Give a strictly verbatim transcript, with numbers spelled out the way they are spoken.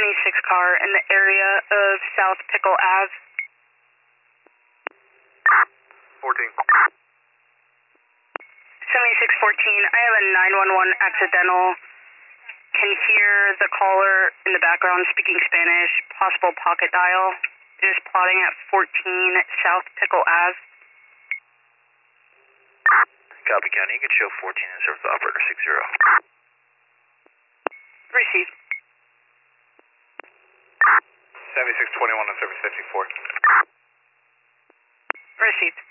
seventy-six car in the area of South Pickle Ave. fourteen. seventy-six fourteen, I have a nine one one accidental. Can hear the caller in the background speaking Spanish, possible pocket dial. It is plotting at fourteen South Pickle Ave. Copy, County. You can show fourteen and service operator six zero. Receive. seventy-six twenty-one and service fifty-four. Received.